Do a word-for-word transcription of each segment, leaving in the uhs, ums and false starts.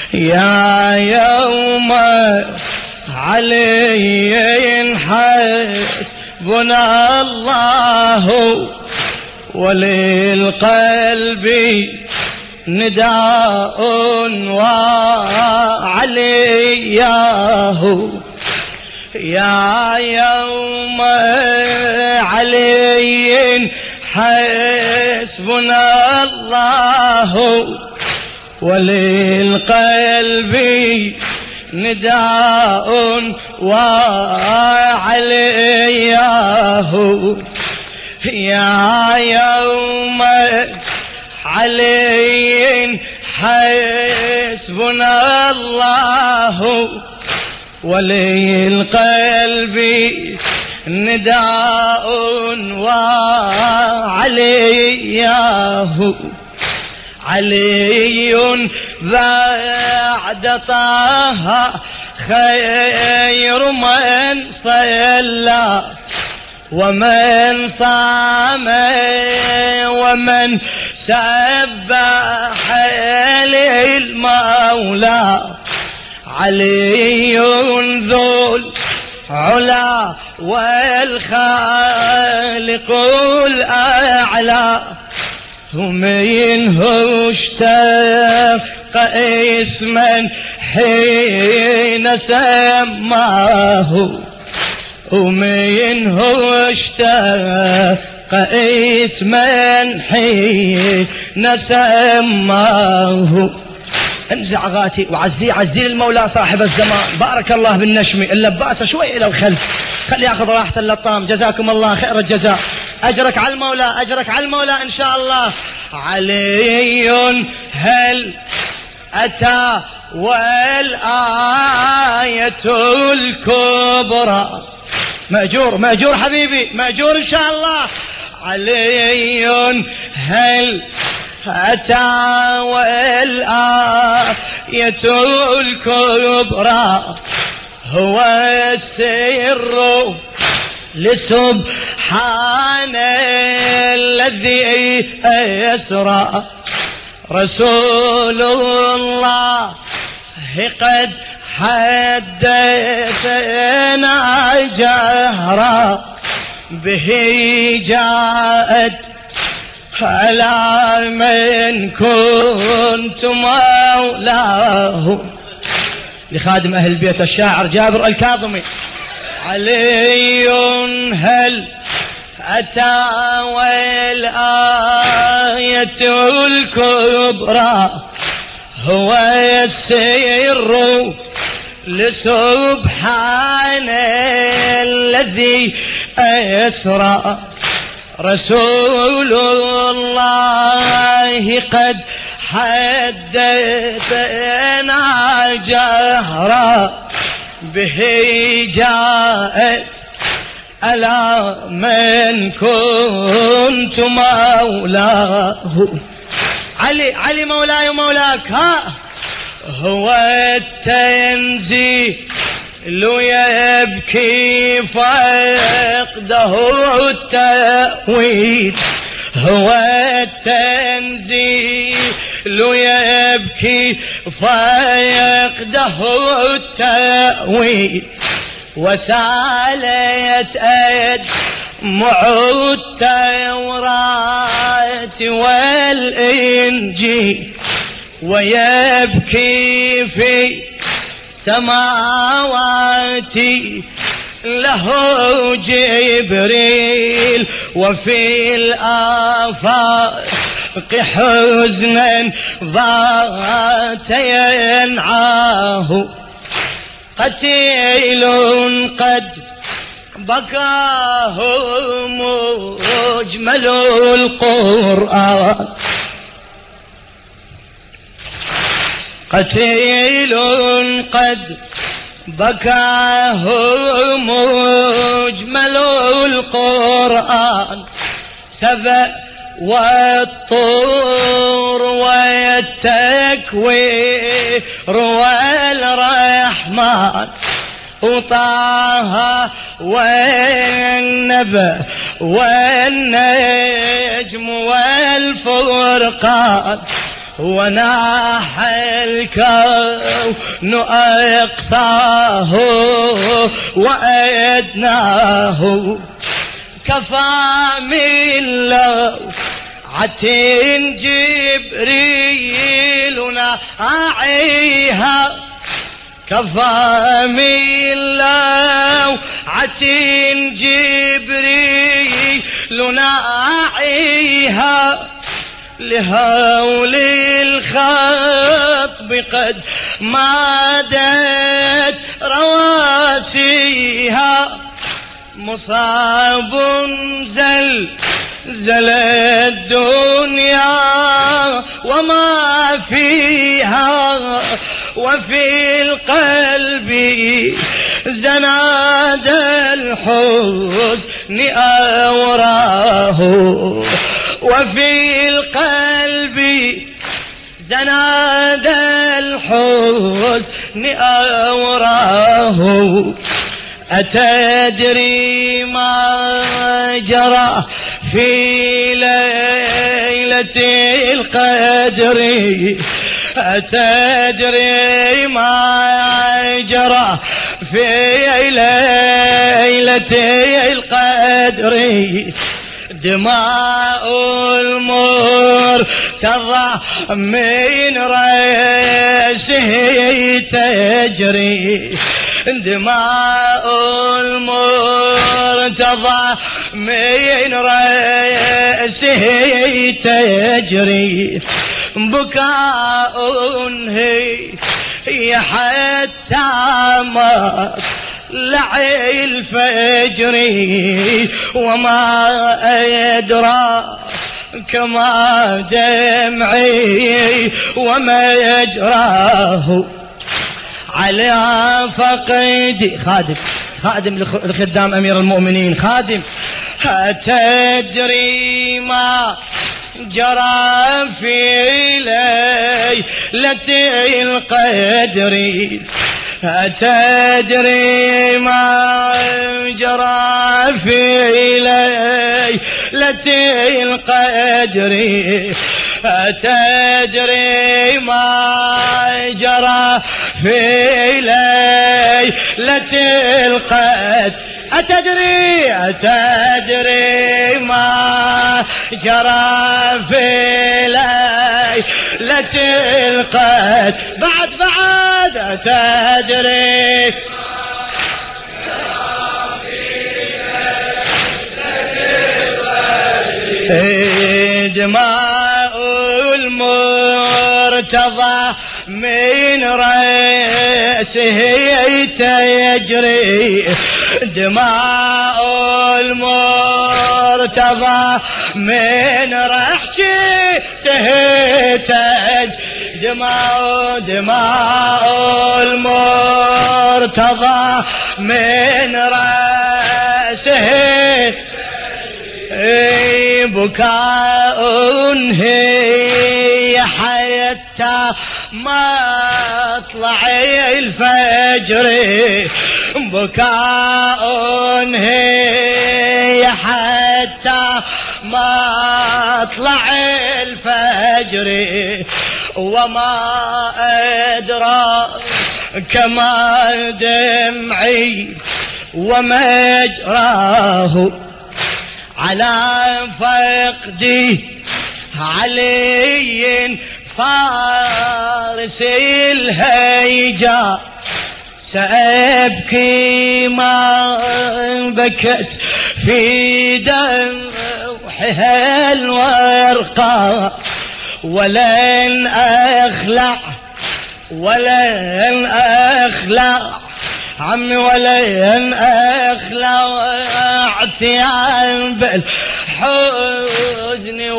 يا يوم علي حسبنا الله وللقلب نداء وعلياه يا يوم علي حسبنا الله وللقلب نداء وعلياه يا يوم علي حسبنا الله وللقلب نداء وعلياه علي بعد طه خير من صلى ومن صام ومن سبح للمولى علي ذو العلا والخالق الأعلى ومنه اشتق اسما حين سماه ومنه اشتق اسما حين سماه انزع غاتي وعزي عزي المولى صاحب الزمان. بارك الله بالنشم اللباسه شوي الى الخلف خلي ياخذ راحه اللطام. جزاكم الله خير الجزاء. اجرك على المولى اجرك على المولى ان شاء الله. علي هل اتى والآية الكبرى مأجور مأجور حبيبي مأجور ان شاء الله. علي هل أتى والآية الكبرى هو السر لسبحان الذي أسرى رسول الله قد حدثنا جهرا به جاءت على من كنت مولاه. لخادم أهل البيت الشاعر جابر الكاظمي. علي هل أتى والآية الكبرى هو السر لسبحان الذي أسرى رسول الله قد حدثنا جهرا به جاءت ألا من كنت مولاه. علي علي مولاي مولاك ها هو التنزيل يبكي فقده التأويل هو التنزيل يبكي فقده التأويل وسالت أدمع التوراة والإنجيل ويبكي في سماواتي له جبريل وفي الآفاق حزنا ضاعت ينعاه قتيل قد بكاه مجمل القرآن قتيل قد بكاه مجمل القرآن سبأ والطور والتكوير والرحمن وطه والنبأ والنجم والفرقان وناح الكون أقصاه وأدناه كفى من لوعة جبريل ناعيها كفى من لوعة جبريل ناعيها لهول الخطب قد مادت رواسيها مصاب زل زل الدنيا وما فيها وفي القلب زناد الحزن أوراه وفي القلب زناد الحزن أوراه أتدري ما جرى في ليلة القدر أتدري ما جرى في ليلة القدر دماء المرتضى من رأسه تجري دماء المرتضى من رأسه تجري بكاء هي حتى ما لعي الفجر وما أدرى كما دمعي وما يجراه على فقدي خادم خادم لخدام أمير المؤمنين خادم أتدري ما جرى في ليلة القدر أتدري ما جرى في ليلة القدر أتدري ما جرى في ليلة القدر أتدري أتدري ما جرى في ليلة القدر بعد بعد أتدري دماء المرتضى من رأسه تجري دماء المرتضى من رأسه تجري دماء دماء المرتضى من رأسه بكاء هي حتى مطلع الفجر بكاء هي حتى مطلع الفجر وما أدرى كما دمعي ومجراه على فقدي علي فارس الهيجا سأبكي ما بكت في دوحها الورقة ولن أخلع ولن أخلع عمي ولن أخلع ثياب الحزن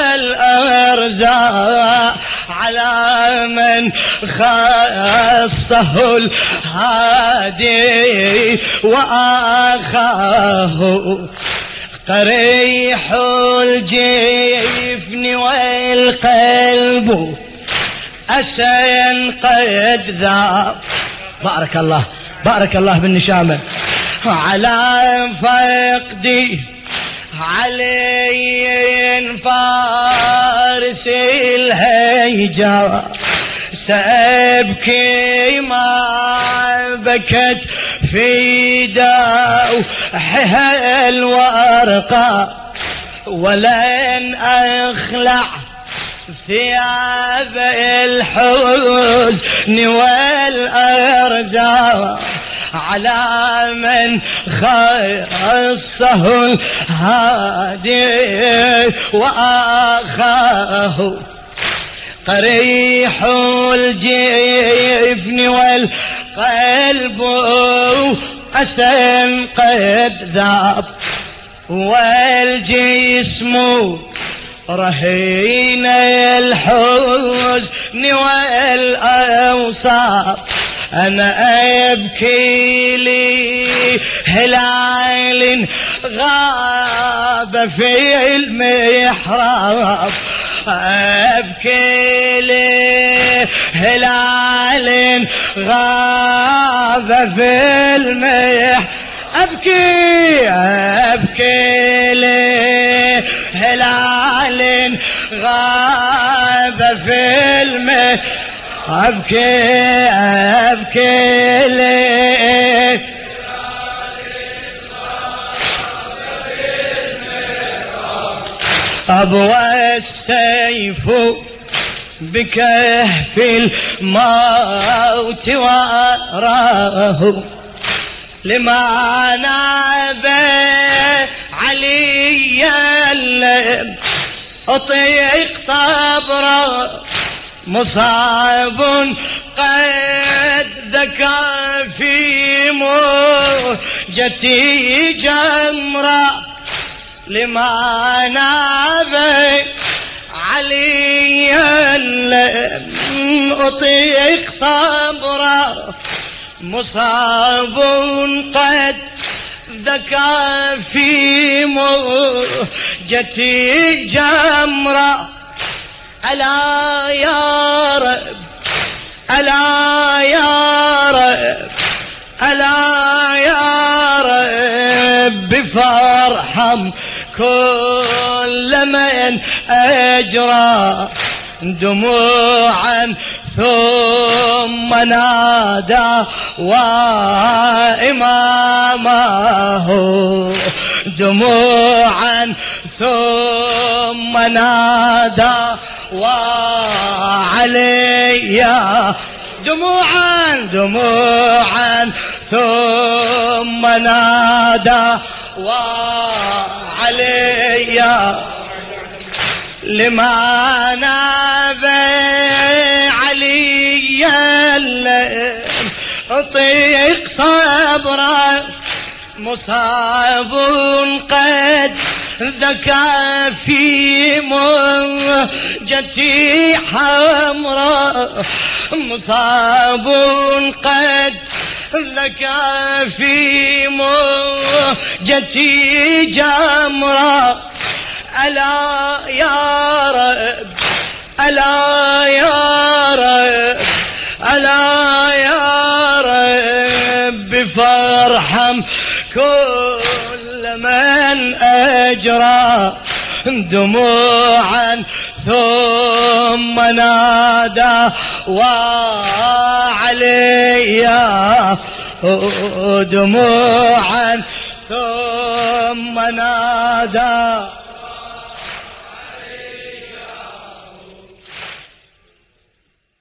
والأرزاق على من خصه الهادي وآخاه قريح الجفن والقلب أسيا قد ذاب بارك الله بارك الله بالنشامة على فقدي علي فارس الهيجا سأبكي ما بكت في دوحها الورقة ولن أخلع ثياب الحزن والأرزاق على من خصه الهادي وآخاه قريح الجفن والقلب أسن قد ذاب والجسم رهين الحزن والأوصاف أنا أبكي لي هلال غاب في المحراب أبكي لي هلال غاب في المحراب أبكي أبكي لي هلال غاب في المحراب أبكي أبكي لي أبوى السيف بكهف الموت وراه لما نابى علي أطيق صبره مصاب قد ذكى في موجتي جمرة لما نابى علي أطيق صبره مصاب قد ذكى في موجتي جمرة ألا يا رب ألا يا رب ألا يا رب فارحم كل من أجرى دموعا ثم نادى وإمامه دموعا ثم نادى وعلي دموعا دموعا ثم نادى وعلي لما نابى علي أطيق صبره مصاب قد ذكى في موجتي حمراء مصاب قد ذكى في موجتي جمراء ألا يا رب ألا يا رب ألا يا رب فارحم كل من أجرى دموعا ثم نادى وعلي دموعا ثم نادى